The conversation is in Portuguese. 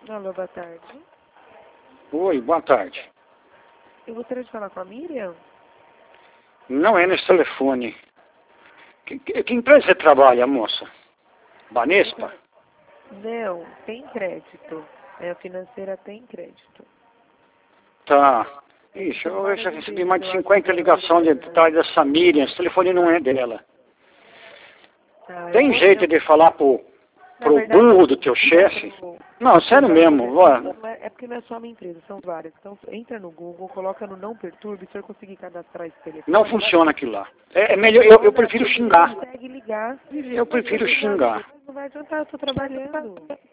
Alô, boa tarde. Oi, boa tarde. Eu gostaria de falar com a Miriam. Não é nesse telefone. Que empresa você trabalha, moça? Banespa? Não, tem crédito. A financeira tem crédito. Tá. Ixi, eu já recebi mais de 50 ligações de trás dessa Miriam. Esse telefone não é dela. Tem jeito de falar pro burro do teu chefe? Não, sério mesmo. É porque não é só a minha empresa, são várias. Então entra no Google, coloca no Não Perturbe, se eu conseguir cadastrar esse telefone. Não funciona aquilo lá. É melhor, eu prefiro xingar. Consegue ligar. Eu prefiro xingar. Não vai adiantar, eu estou trabalhando.